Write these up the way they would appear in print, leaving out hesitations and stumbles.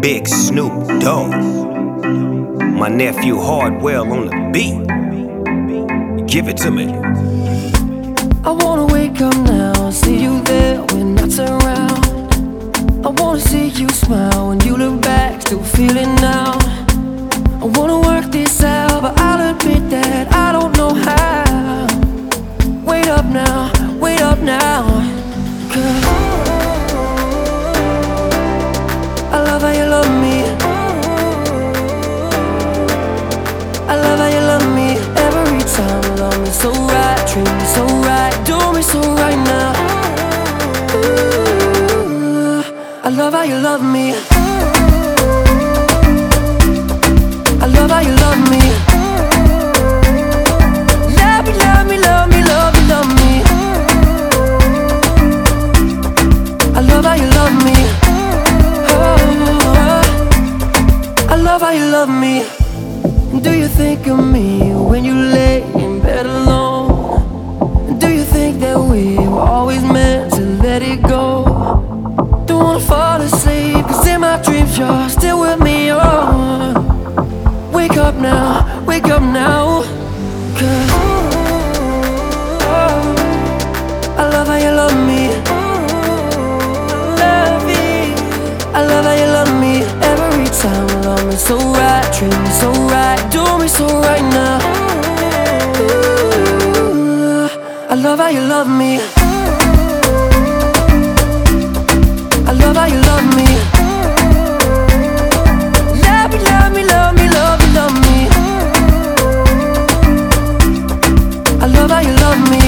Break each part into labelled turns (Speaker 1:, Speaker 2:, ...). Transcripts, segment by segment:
Speaker 1: Big Snoop Dogg, my nephew Hardwell on the beat. Give it to me.
Speaker 2: I wanna wake up now and see you there when I turn around. I wanna see you smile when you look back, still feel it now. I wanna work this out, but I'll admit that I don't know how. Wait up now, wait up now, 'cause I love how you love me. I love how you love me every time. Love me so right, treat me so right, do me so right now. Ooh, I love how you love me. I love how you love me. Love me, love me, love me, love me, love me. I love how you love me. Oh, I love how you love me. Do you think of me when you lay in bed alone? Do you think that we were always meant to let it go? Don't wanna fall asleep, 'cause in my dreams you're still with me. Oh, wake up now, wake up now, 'cause I love how you love me. I love how you love me every time. Love me so right, treat me so right, do me so right now. Ooh, I love how you love me. I love how you love me. Love me, love me, love me, love me, love me. I love how you love me.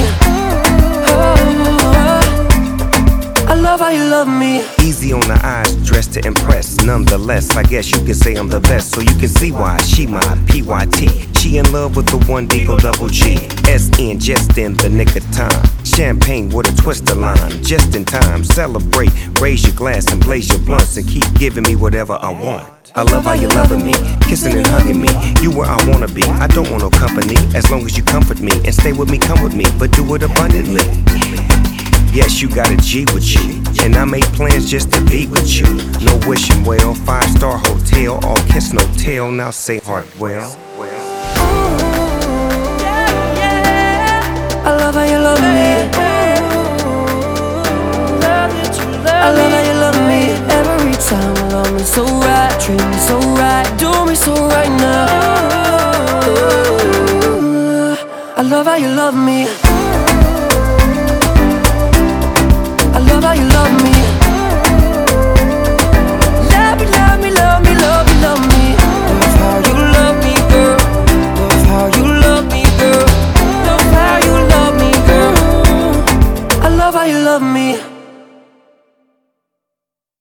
Speaker 2: Oh, I love how you love me.
Speaker 1: Easy on the eyes, dressed to impress. Nonetheless, I guess you can say I'm the best, so you can see why she my PYT. She in love with the one Deagle double G. SN just in the nick of time. Champagne with a twist of lime, just in time. Celebrate, raise your glass and blaze your blunts, and keep giving me whatever I want. I love how you loving me, kissing and hugging me. You where I wanna be, I don't want no company. As long as you comfort me and stay with me, come with me, but do it abundantly. Yes, you got a G with you, and I made plans just to be with you. No wishing well, 5-star hotel, all kiss no tell. Now say Hardwell.
Speaker 2: I love how you love me. I love how you love me every time. Love me so right, treat me so right, do me so right now. Ooh, I love how you love me. I love how you love me.